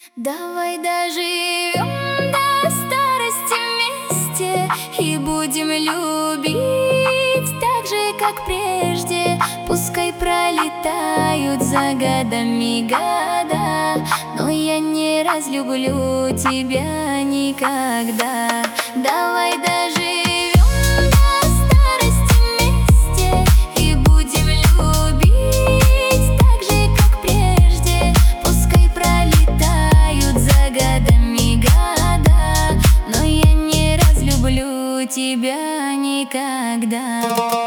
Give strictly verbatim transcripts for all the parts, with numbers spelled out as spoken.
Давай доживем до старости вместе и будем любить так же, как прежде. Пускай пролетают за годами года, но я не разлюблю тебя никогда. Давай доживем до старости вместе и будем любить так же, как прежде. Пускай пролетают за годами года, но я не разлюблю тебя никогда.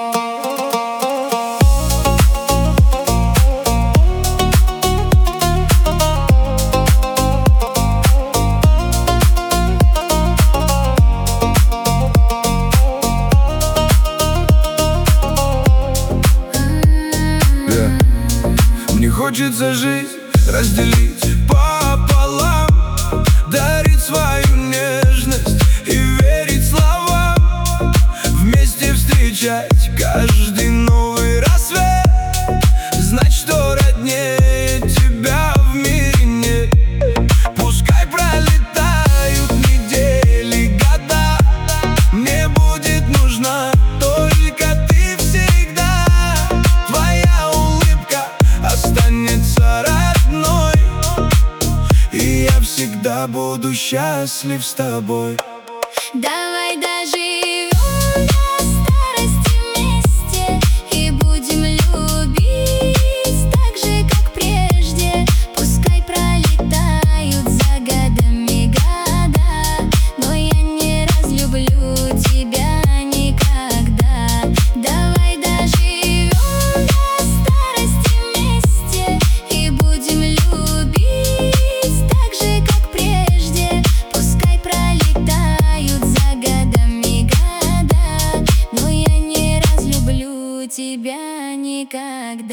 Хочется жизнь разделить пополам, дарить свою нежность и верить словам, вместе встречать каждый новый рассвет, знать, что роднее тебя в мире нет. Пускай пролетают недели, года, мне будет нужна только ты всегда. Твоя улыбка останется родной, и я всегда буду счастлив с тобой. Давай доживем до старости вместе и будем любить так же, как прежде. Пускай пролетают за годами года, но я не разлюблю тебя никогда. Давай доживем до старости вместе и будем любить так же, как прежде. Пускай пролетают за годами года, но я не разлюблю тебя никогда.